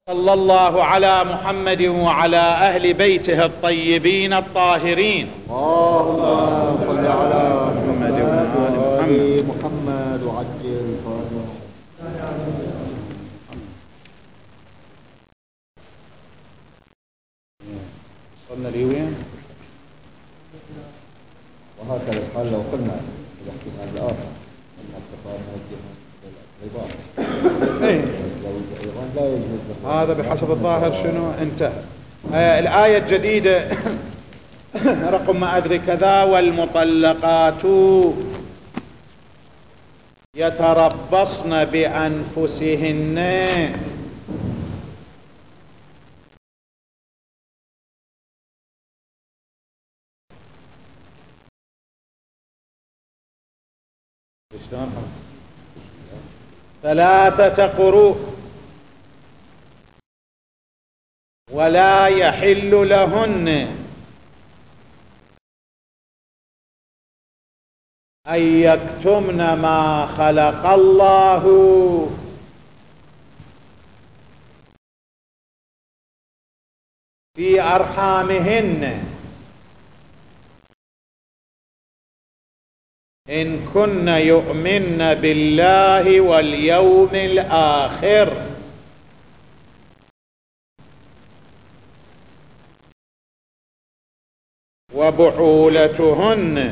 صلى الله على محمد وعلى أهل بيته الطيبين الطاهرين. اللهم صل على محمد وآل محمد وعجل فرجه. وصلنا لي وين؟ وهكذا الحال لو قلنا الاحتمال الآخر أن التقاء موجه للرضا أيضا لا يجوز. هذا بحسب الظاهر شنو انتهى. الآية الجديدة رقم ما أدري كذا: والمطلقات يتربصن بأنفسهن ثلاثة قروء ولا يحل لهن أن يكتمن ما خلق الله في أرحامهن إن كن يؤمن بالله واليوم الآخر وبعولتهن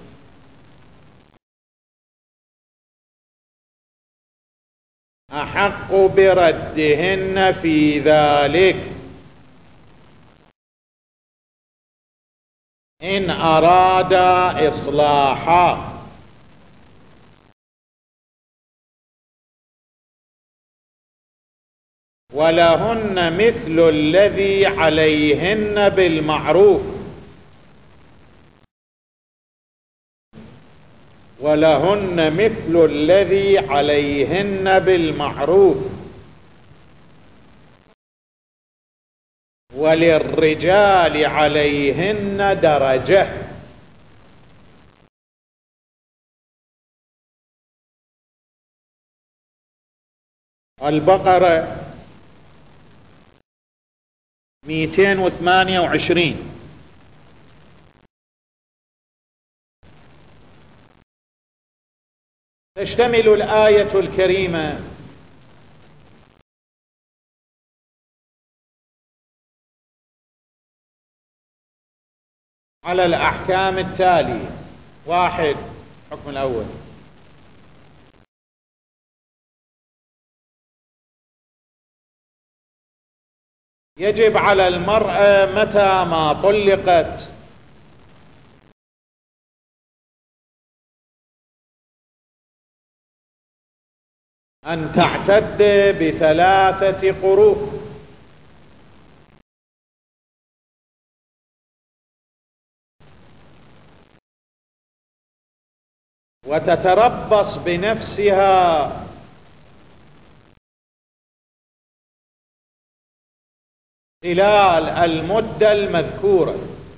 أحق بردهن في ذلك إن أراد إصلاحا ولهن مثل الذي عليهن بالمعروف ولهن مثل الذي عليهن بالمعروف وللرجال عليهن درجة. البقرة 228. تشتمل الآية الكريمة على الأحكام التالية: 1. الحكم الأول: يجب على المرأة متى ما طلقت أن تعتد ب3 قروء. وتتربص بنفسها خلال المدة المذكورة.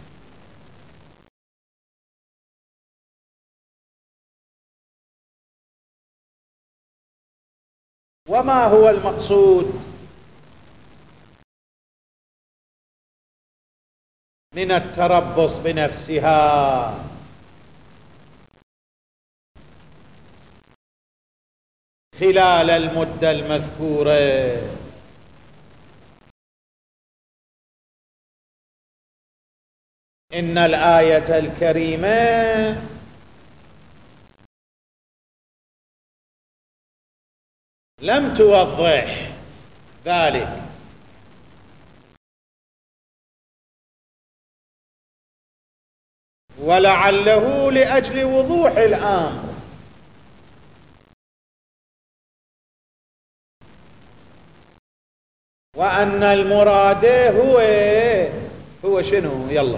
وما هو المقصود من التربص بنفسها؟ خلال المدة المذكورة إن الآية الكريمة لم توضح ذلك، ولعله لأجل وضوح الأمر وأن المراد هو شنو؟ يلا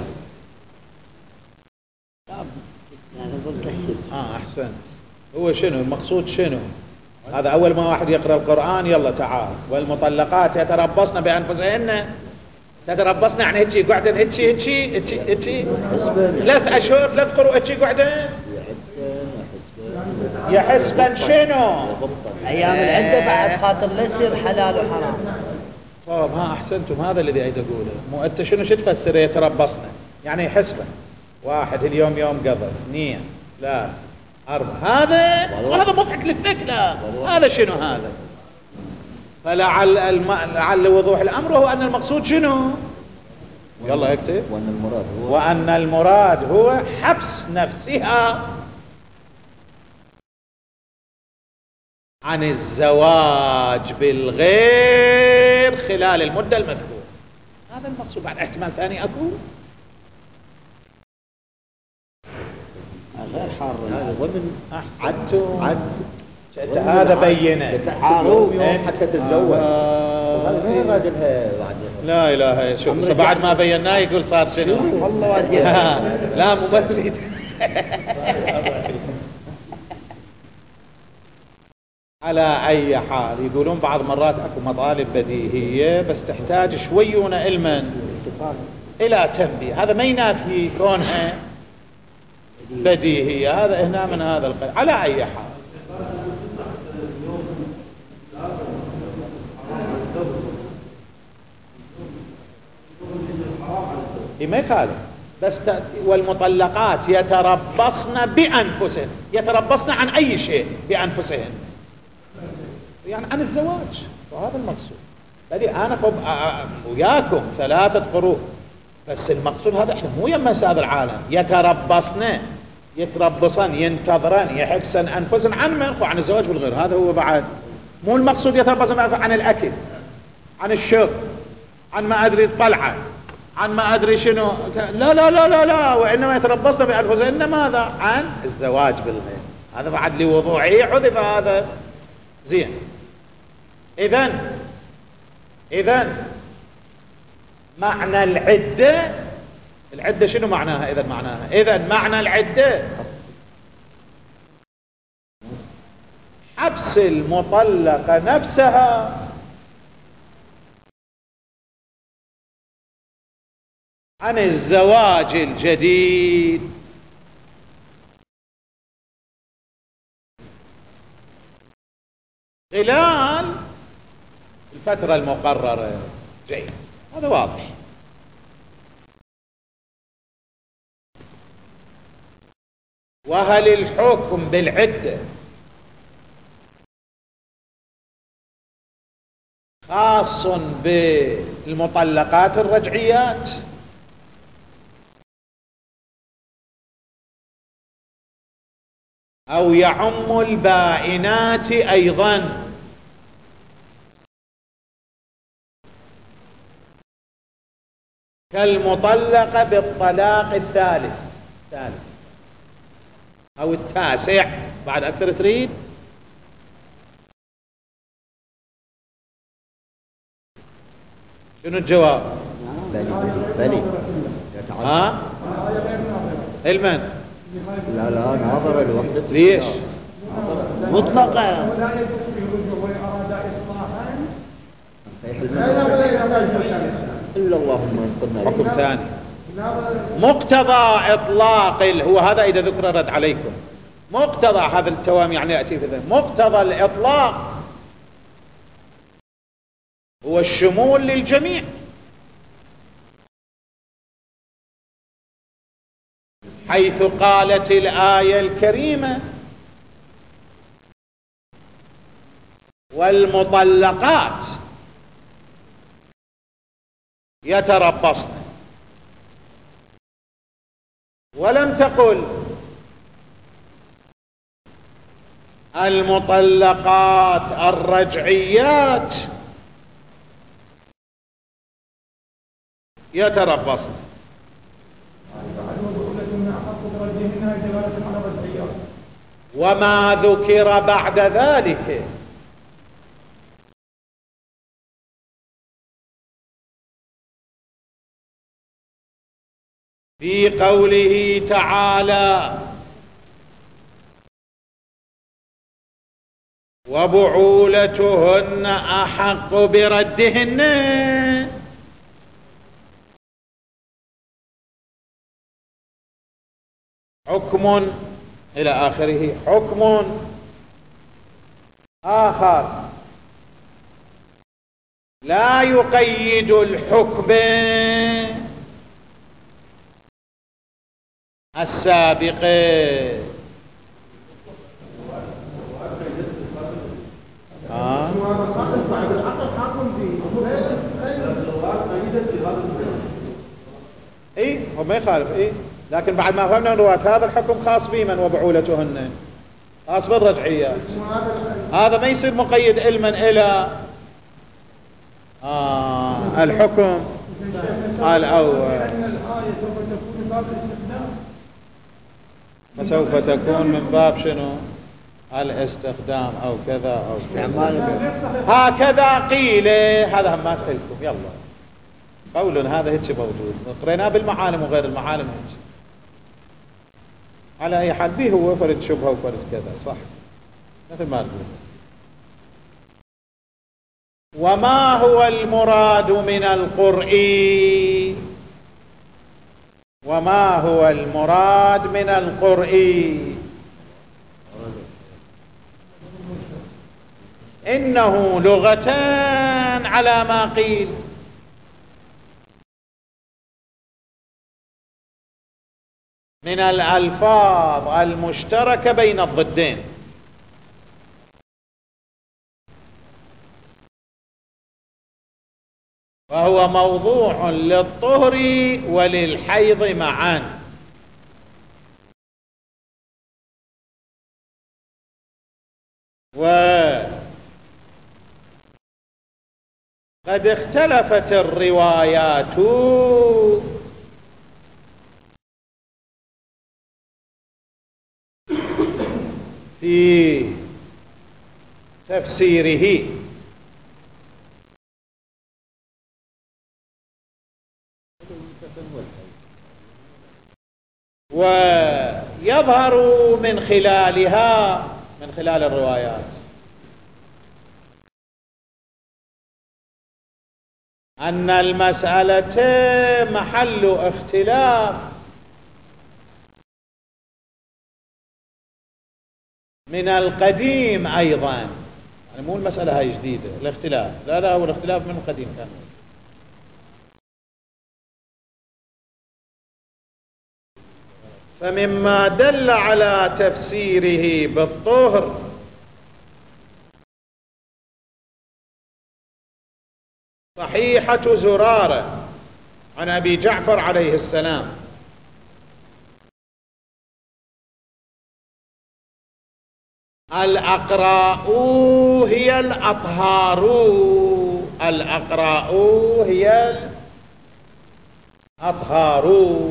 أحسنت. هو شنو المقصود؟ شنو هذا؟ أول ما واحد يقرأ القرآن يلا تعال: والمطلقات يتربصن بأنفسهن. تتربصن يعني هيجي قعدن هيجي 3 أشهر 3 قروء هيجي قعدن يحسبن شنو؟ أيام العدة بعد خاطر لا يصير حلال وحرام. طب ها أحسنتم، هذا الذي أريد أقوله. مو أنت شنو شو تفسر يتربصنا؟ يعني حسبة 1 اليوم يوم قبل 2 3 4 هذا مضحك للفكرة. هذا شنو هذا؟ فلعل وضوح الأمر هو أن المقصود شنو؟ يلا اكتب. وأن المراد هو حبس نفسها عن الزواج بالغير خلال المدة المذكورة. هذا المقصود. بعد احتمال ثاني أكو غير حار هذا ضمن عد هذا بينه يوم حتى تتزوج. لا إله. شوف بعد ما بيناه يقول صار شنو والله لا مو بريد. على أي حال يقولون بعض مرات أكو مطالب بديهية بس تحتاج شويون علما إلى تنبيه. هذا ما ينافي كونها بديهية. هذا هنا من هذا القيد. على أي حال ما يخالف بس والمطلقات يتربصن بأنفسهن. يتربصن عن أي شيء بأنفسهن، يعني عن الزواج. وهذا المقصود. الذي أنا وياكم 3 قروء بس المقصود هذا. احنا مو يما هذا العالم. يتربصن ينتظرن يحبسن أنفسهن عن من؟ وعن الزواج بالغير. هذا هو بعد مو المقصود. يتربصن عن الأكل، عن الشرب، عن ما أدري الطلعة، عن ما أدري شنو. لا لا لا لا لا. وإنما يتربصن بأنفسهن ماذا؟ عن الزواج بالغير. هذا بعد لوضوعه حذف هذا. زين. إذن معنى العدة شنو معناها؟ إذن معنى العدة حبس المطلقة نفسها عن الزواج الجديد خلال الفترة المقررة. جيد. هذا واضح. وهل الحكم بالعدة خاص بالمطلقات الرجعيات أو يعم البائنات أيضا؟ كالمطلقة بالطلاق الثالث أو التاسع. بعد أكثر تريد؟ شنو الجواب؟ بلي. المن؟ لا ناظر الوحدة. ليش؟ مطلقة. إلا اللهم انقذنا. حكم ثاني. مقتضى إطلاق هو هذا إذا ذكر رد عليكم. مقتضى هذا التوام يعني يأتي في ذلك. مقتضى الإطلاق هو الشمول للجميع، حيث قالت الآية الكريمة والمطلقات يتربصن، ولم تقل المطلقات الرجعيات يتربصن. وما ذكر بعد ذلك في قوله تعالى وبعولتهن أحق بردهن، حكم إلى آخره. حكم آخر لا يقيد الحكم السابق. اي هو ما يخالف، اي لكن بعد ما فهمنا الرواة هذا الحكم خاص بمن وبعولتهن، خاص بالرجعيات، هذا ما يصير مقيد علما الى الحكم الاول. فسوف تكون من باب شنو؟ الاستخدام او كذا او كذا، هكذا قيل. هذا هم ما تحلكم، يلا قول هذا هيك موجود، قريناه بالمعالم وغير المعالم هيك. على اي حال به هو فرد شبهه وفرد كذا، صح مثل ما تقول. وما هو المراد من القرء؟ وما هو المراد من القرء؟ إنه لغتان على ما قيل، من الألفاظ المشتركة بين الضدين، وهو موضوع للطهر وللحيض معا. وقد اختلفت الروايات في تفسيره، ويظهر من خلالها، من خلال الروايات، أن المسألة محل اختلاف من القديم أيضا، يعني مو المسألة هاي جديدة الاختلاف، لا هو الاختلاف من القديم كان. فمما دل على تفسيره بالطهر صحيحة زرارة عن أبي جعفر عليه السلام: الأقراء هي الأطهار. الأقراء هي الأطهار.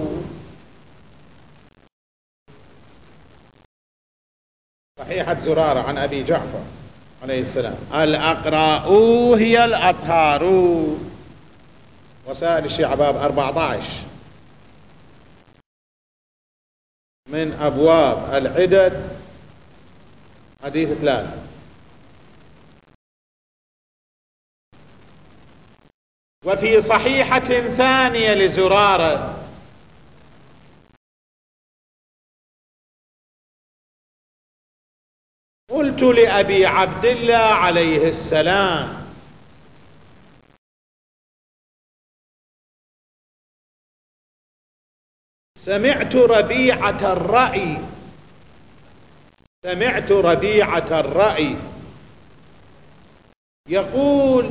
صحيحة زرارة عن أبي جعفر عليه السلام: الأقراء هي الأطهار. وسائل الشيعة باب 14 من أبواب العدد حديث 3. وفي صحيحة ثانية لزرارة: قلت لأبي عبد الله عليه السلام: سمعت ربيعة الرأي، سمعت ربيعة الرأي يقول: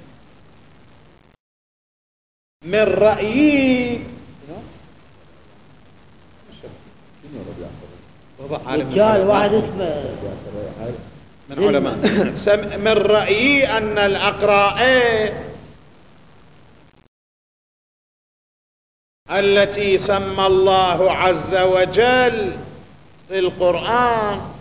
من رأيي رجال واحد اسمه من علماء من رأيي أن الأقراء التي سمى الله عز وجل في القرآن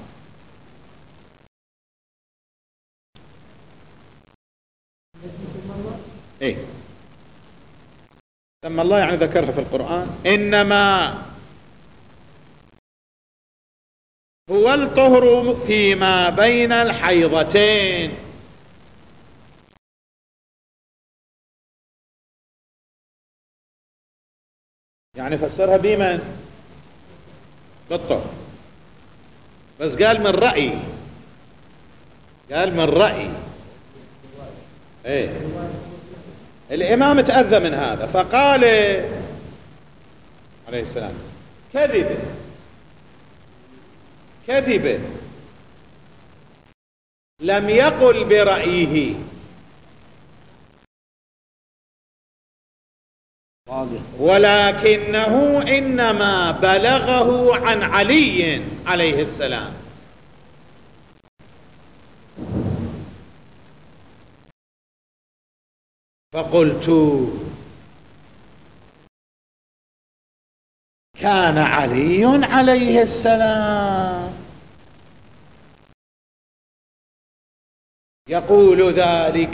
سمى الله يعني ذكرها في القرآن، إنما هو الطهر فيما بين الحيضتين. يعني فسرها بمن؟ بالطهر، بس قال من رأي، قال من رأي. الإمام تأذى من هذا فقال عليه السلام كذب لم يقل برأيه ولكنه إنما بلغه عن علي عليه السلام. فقلت كان علي عليه السلام يقول ذلك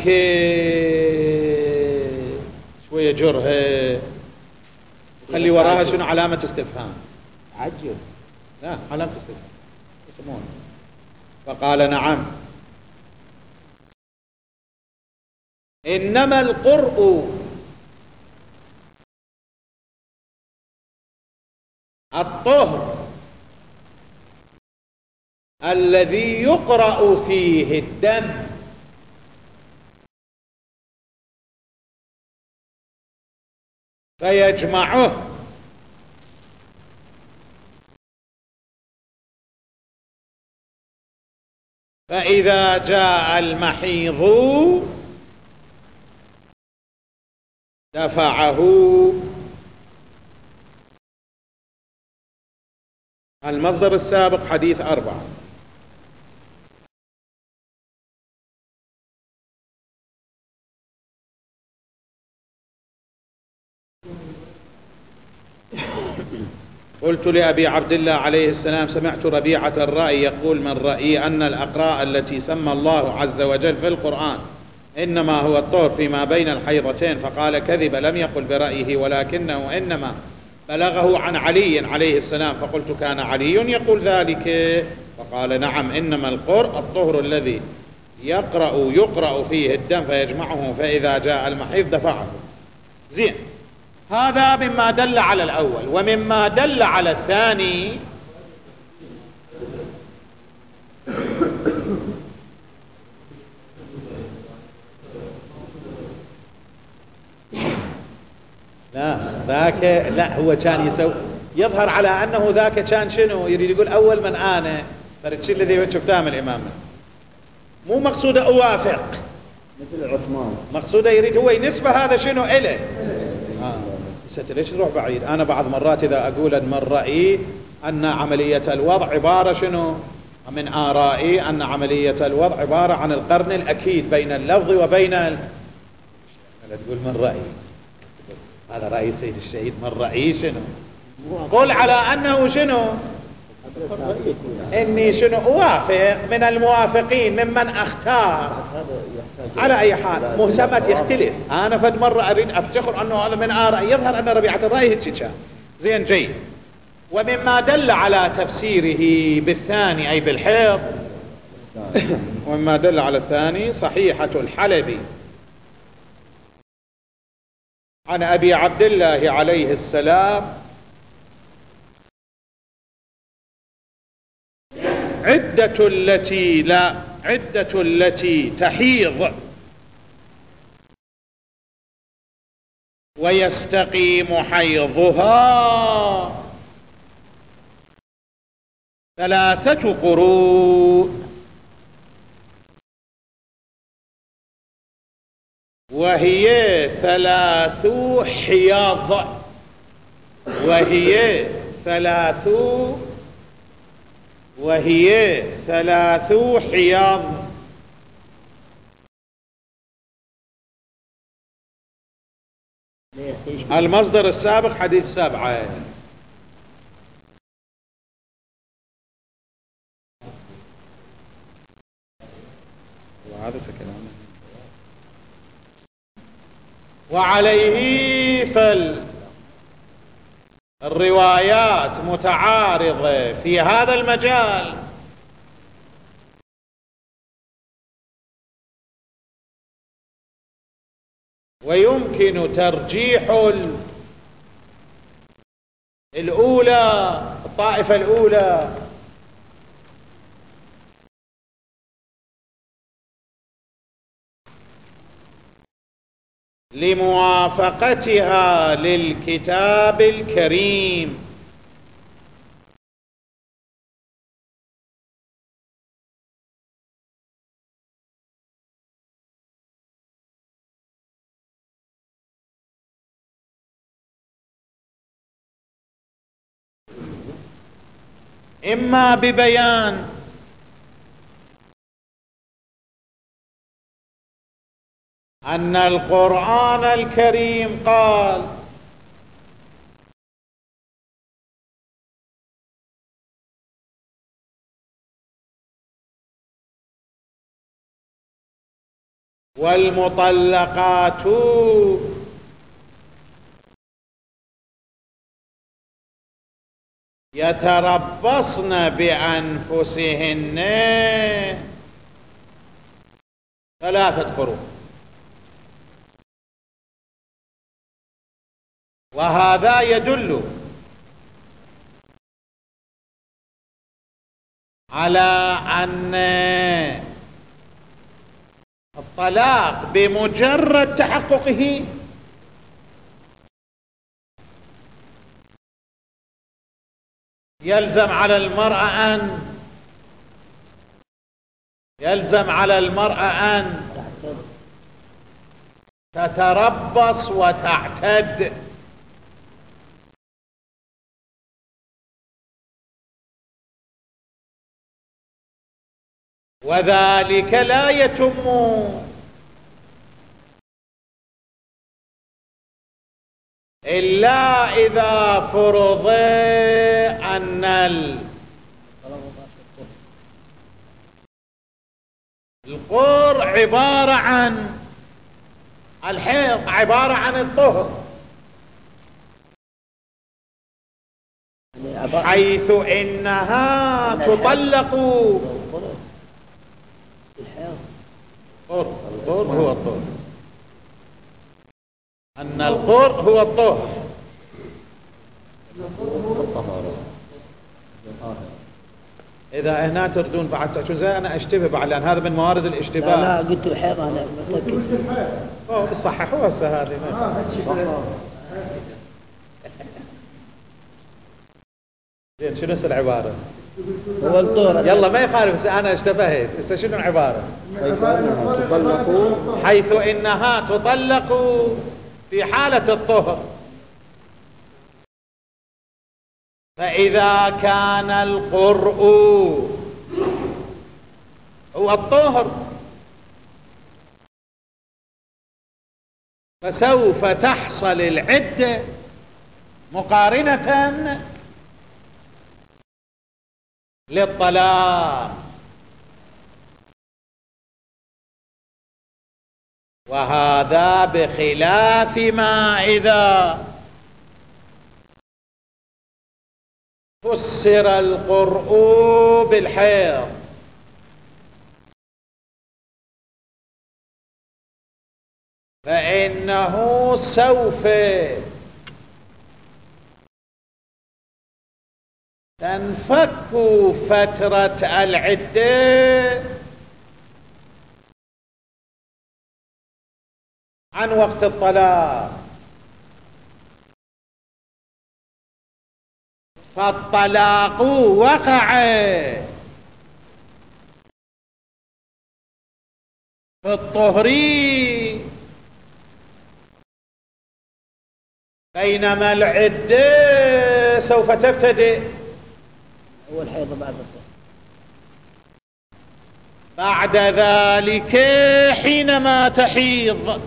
شوية جرهة خلي وراها شنو علامة استفهام عجب. لا علامة استفهام يسمونه. فقال نعم إنما القرء الطهر الذي يقرأ فيه الدم فيجمعه فإذا جاء المحيض دفعه. المصدر السابق حديث 4. قلت لأبي عبد الله عليه السلام سمعت ربيعة الرأي يقول من رأيي أن الأقراء التي سمى الله عز وجل في القرآن إنما هو الطهر فيما بين الحيضتين. فقال كذب لم يقل برأيه ولكنه إنما بلغه عن علي عليه السلام. فقلت كان علي يقول ذلك؟ فقال نعم إنما القرء الطهر الذي يقرأ فيه الدم فيجمعه فإذا جاء المحيض دفعه. زين، هذا مما دل على الأول. ومما دل على الثاني لا هو كان يظهر على أنه ذاك كان شنو يريد يقول أول من أنا فرتشي الذي شفتها من الإمام مو مقصوده أوافق مثل عثمان، مقصوده يريد هو ينسبه هذا شنو إله. ليش نروح بعيد؟ أنا بعض مرات إذا أقول من رأيي أن عملية الوضع عبارة شنو من آرائي أن عملية الوضع عبارة عن القرن الأكيد بين اللفظ وبين لا تقول من رأيي هذا رأي السيد الشهيد من رأيي شنو قل على أنه شنو إني شنو أوافق من الموافقين ممن أختار. على أي حال مسمى يختلف. أنا فد مرة أريد أفتخر أنه هذا من آراء يظهر أن ربيعة الرأي هتشيشا زين جيد. ومما دل على تفسيره بالثاني أي بالحيض ومما دل على الثاني صحيحة الحلبي عن أبي عبد الله عليه السلام عدة التي تحيض ويستقيم حيضها 3 قروء وهي 3 حياض وهي 3 حياض. المصدر السابق حديث 7. وهذا كلامه. وعليه الروايات متعارضة في هذا المجال. ويمكن ترجيح الطائفة الأولى لموافقتها للكتاب الكريم. إما ببيان أن القرآن الكريم قال والمطلقات يتربصن بأنفسهن 3 قروء، وهذا يدل على أن الطلاق بمجرد تحققه يلزم على المرأة أن تتربص وتعتد، وذلك لا يتم إلا إذا فرض أن القر عبارة عن الحيض، عبارة عن الطهر، حيث إنها تطلق. الطهر هو الطهر، أن الطهر هو الطهر. إذا هنا تردون بعد شو زي أنا أشتبه بعد، لأن هذا من موارد الاشتباه. لا قلت الحيض أنا متأكد. بيصححوها هسه هذه. زين شنو العبارة؟ هو الطهر. يلا ما يخالف، أنا اشتبهت. هسه شنو العبارة؟ حيث إنها تطلق في حالة الطهر، فإذا كان القرء هو الطهر فسوف تحصل العدة مقارنة للطلاق، وهذا بخلاف ما إذا فسر القرء بالحيض، فإنه سوف تنفك فترة العدة عن وقت الطلاق، فالطلاق وقع في الطهر، بينما العدة سوف تبتدئ هو الحيض بعد الطهر. بعد ذلك حينما تحيض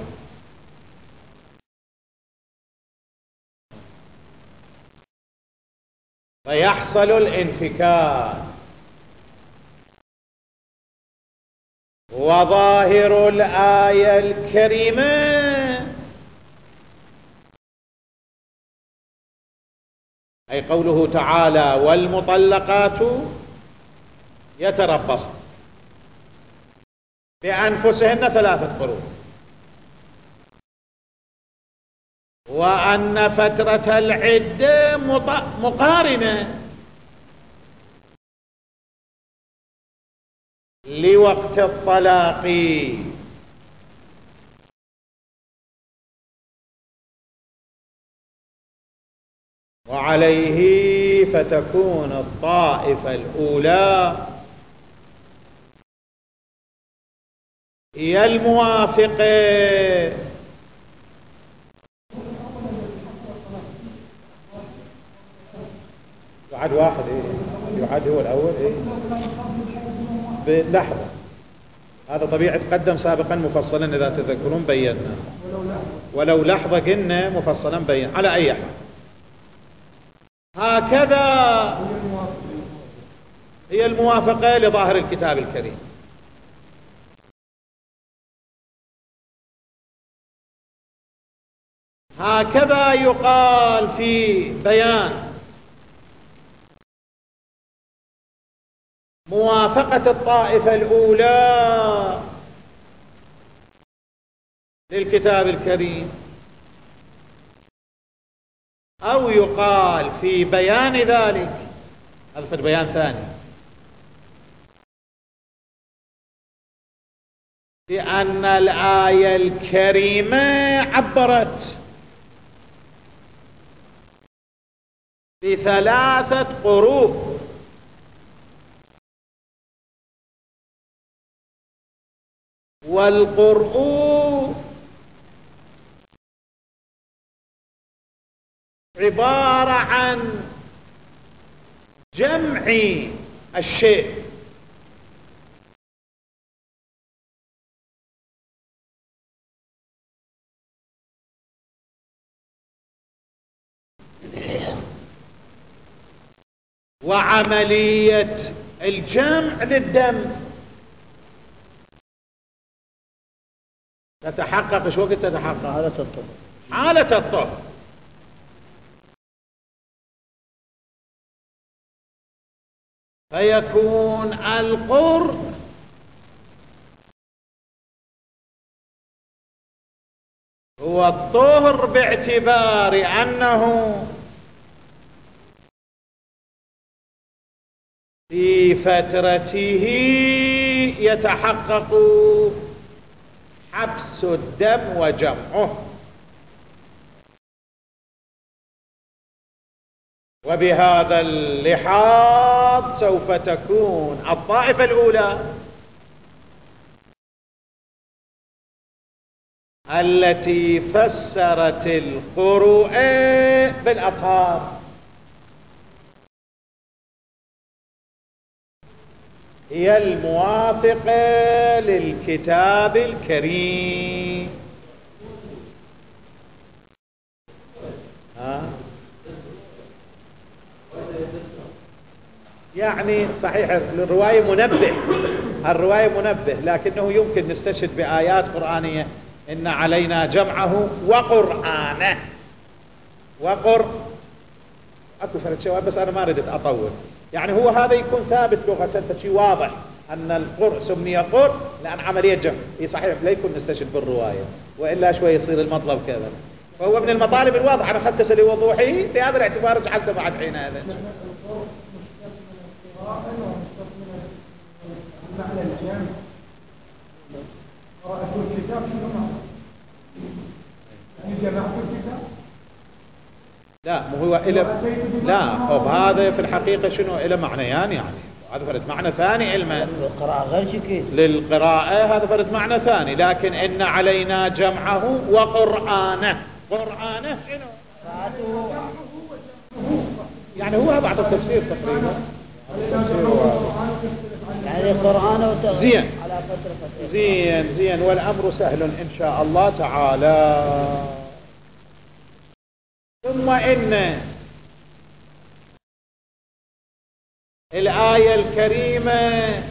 فيحصل الانفكاك. وظاهر الآية الكريمة أي قوله تعالى والمطلقات يتربصن بأنفسهن 3 قروء، وأن فترة العدة مقارنة لوقت الطلاق، وعليه فتكون الطائفة الأولى هي الموافقة. يعد واحد يعد هو الأول بلحظة. هذا طبيعي تقدم سابقا مفصلا إذا تذكرون بينا، ولو لحظة قلنا مفصلا بين. على أي حال هكذا هي الموافقة لظاهر الكتاب الكريم. هكذا يقال في بيان موافقة الطائفة الأولى للكتاب الكريم، أو يقال في بيان ذلك، هذا في بيان ثاني، بأن الآية الكريمة عبرت بثلاثة قروء، والقرء عبارة عن جمع الشيء، وعملية الجمع للدم تتحقق شو وقت تتحقق؟ حالة الطهر. حالة الطهر. فيكون القرء هو الطهر باعتبار أنه في فترته يتحقق حبس الدم وجمعه. وبهذا اللحاظ سوف تكون الطائفة الأولى التي فسرت القروء بالأطهار هي الموافقة للكتاب الكريم. يعني صحيح الرواية منبه، لكنه يمكن نستشهد بآيات قرآنية: إن علينا جمعه وقرآنه. أكو ثلاث شوائب بس أنا ما ردت أطول. يعني هو هذا يكون ثابت لغة، فشي واضح أن القرء سمي قرء لأن عملية جمع. صحيح لا يكون نستشهد بالرواية، وإلا شوي يصير المطلب كذا. فهو من المطالب الواضحة، أنا خدت لوضوحه بهذا الاعتبار جعلته بعد حين هذا. معنى الجمع قراءة الكتاب شنو معنى؟ يعني جمعت الكتاب؟ لا مو هو لا طب هذا في الحقيقة شنو إلى معنيان، يعني هذا فرد معنى ثاني علما للقراءة غير شكل للقراءة، هذا فرد معنى ثاني. لكن إن علينا جمعه وقرآنه. قرآنه شنو؟ يعني هو بعض التفسير تقريبا يعني القرآن زين على فترة زين والأمر سهل إن شاء الله تعالى. ثم إن الآية الكريمة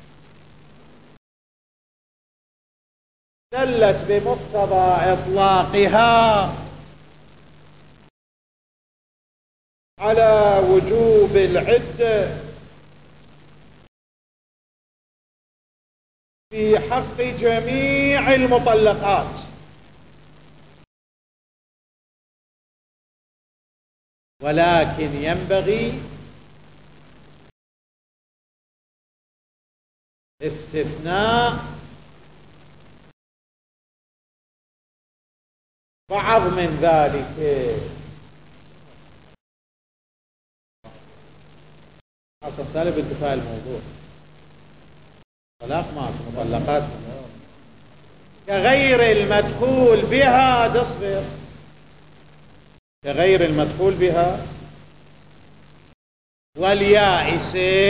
دلت بمقتضى إطلاقها على وجوب العدة في حق جميع المطلقات، ولكن ينبغي استثناء بعض من ذلك. أصلا سالب انتفاء الموضوع. طلاق ما في مطلقات كغير المدخول بها. تصبر. كغير المدخول بها واليائس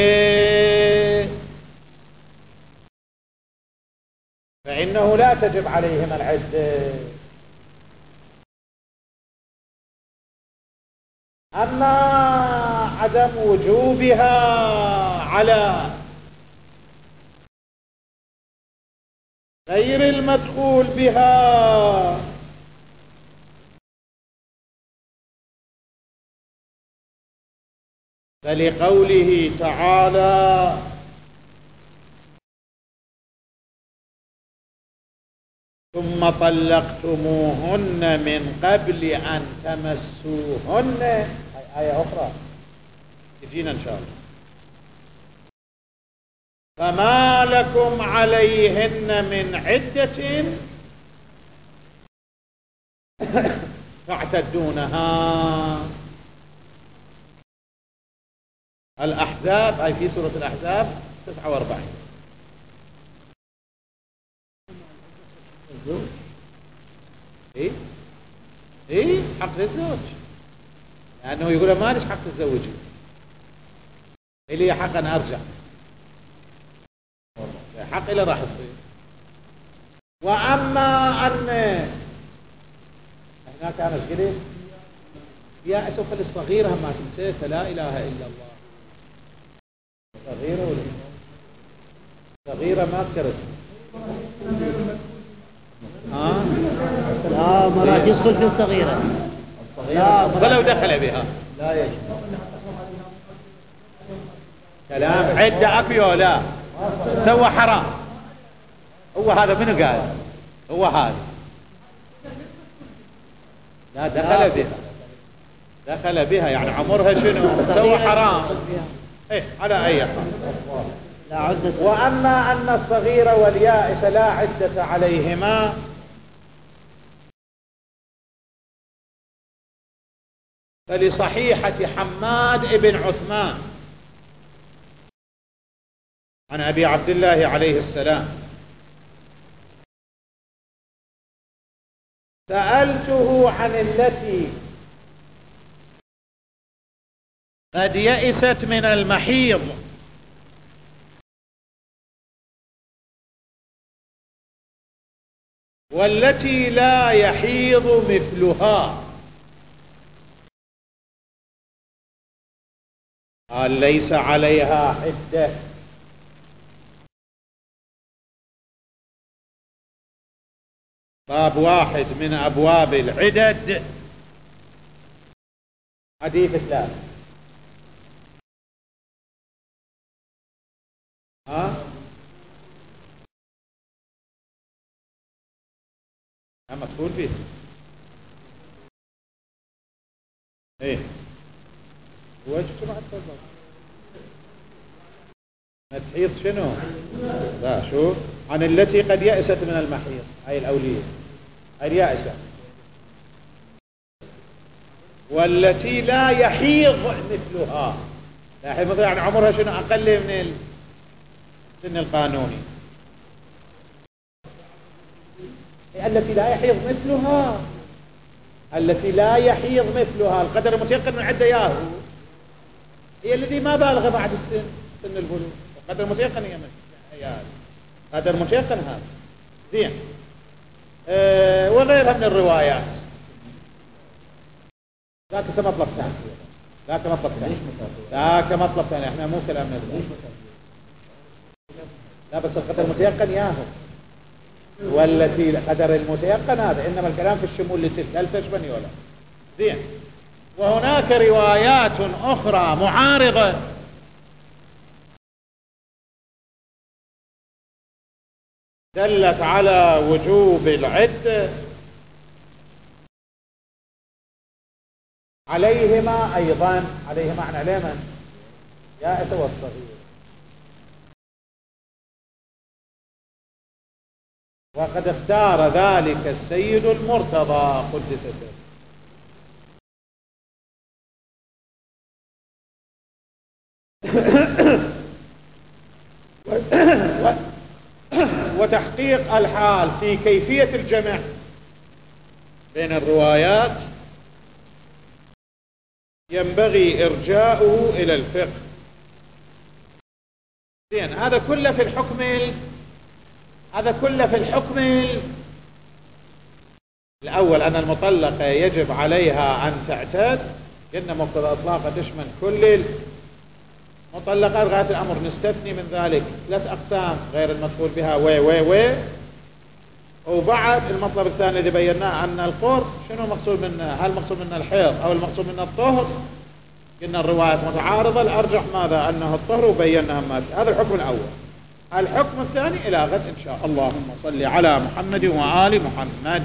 فإنه لا تجب عليهما العدة. أما عدم وجوبها على غير المدخول بها فلقوله تعالى ثم طلقتموهن من قبل أن تمسوهن. آية أخرى تجينا إن شاء الله. فما لكم عليهن من عدة تعتدونها. الأحزاب أي في سورة الأحزاب 49. إيه حق الزوج لأنه يقول ما ليش حق تتزوجي إلي حق أن أرجع حق إلى راح يصير. وأما أن هناك أنا قلت يا أسف الصغيرة ما تنسيت لا إله إلا الله. صغيرة ولا صغيرة ما ذكرت لا مرات يدخل في الصغيرة. لا ولو دخل بها لا يجب. كلام عدة أكيو لا سوى حرام. هو هذا منو قال؟ هو هذا لا دخل بها. دخل بها يعني عمرها شنو؟ سوى حرام. إيه على أي حال. لا عدة. وأما أن الصغير واليائس لا عدة عليهما فلصحيحة حماد بن عثمان عن أبي عبد الله عليه السلام سألته عن التي قد يئست من المحيض والتي لا يحيض مثلها قال ليس عليها عدة. باب واحد من أبواب العدد حديث 3. مدخول فيه. ايه وجهته بعد تفضل. تحيض شنو؟ لا شوف عن التي قد يأست من المحيض أي الأولية اليائسة والتي لا يحيض مثلها. لا يحيض مثلها يعني عمرها شنو أقل من السن القانوني. التي لا يحيض مثلها التي لا يحيض مثلها القدر المتيقن من عدة ياهو هي الذي ما بالغ بعد سن البلوغ. القدر المتيقن هي قدر متيقن هذا زين. وغيرها من الروايات. ذاك مطلب ثاني. ذاك مطلب ثاني احنا مو كلامنا لا بس القدر المتيقن ياهو والتي قدر المتيقن هذا إنما الكلام في الشمول لتلك هل تشبني ولا زين. وهناك روايات أخرى معارضة دلت على وجوب العدة عليهما أيضا. عليهما عن عليهما يائس والصغير. وقد اختار ذلك السيد المرتضى قدس سره. وتحقيق الحال في كيفية الجمع بين الروايات ينبغي إرجاؤه إلى الفقه. زين، هذا كله في الحكم الأول، أن المطلقة يجب عليها أن تعتد، قلنا مقتضى إطلاقها تشمل كل المطلقات غاية الأمر، نستثني من ذلك 3 أقسام غير المدخول بها و وبعد المطلب الثاني الذي بيناه أن القرء شنو مقصود منه؟ هل مقصود منه الحيض أو المقصود منه الطهر؟ قلنا الروايات متعارضة، الأرجح ماذا؟ أنه الطهر، وبينا هذا الحكم الأول. الحكم الثاني إلى غد إن شاء الله. اللهم صل على محمد وآل محمد.